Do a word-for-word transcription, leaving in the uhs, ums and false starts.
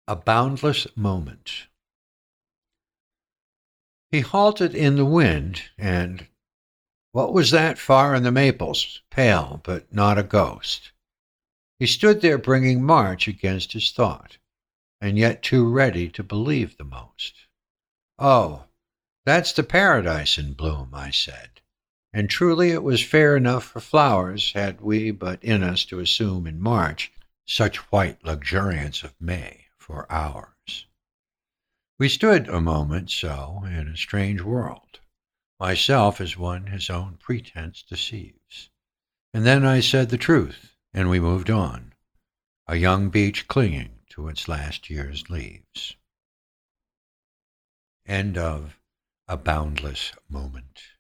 A boundless moment. He halted in the wind, and what was that far in the maples, pale but not a ghost? He stood there bringing March against his thought, and yet too ready to believe the most. "Oh, that's the paradise in bloom," I said, and truly it was fair enough for flowers, had we but in us to assume in March such white luxuriance of May for ours. We stood a moment so in a strange world, myself as one his own pretense deceives. And then I said the truth, and we moved on, a young beech clinging to its last year's leaves. End of A Boundless Moment.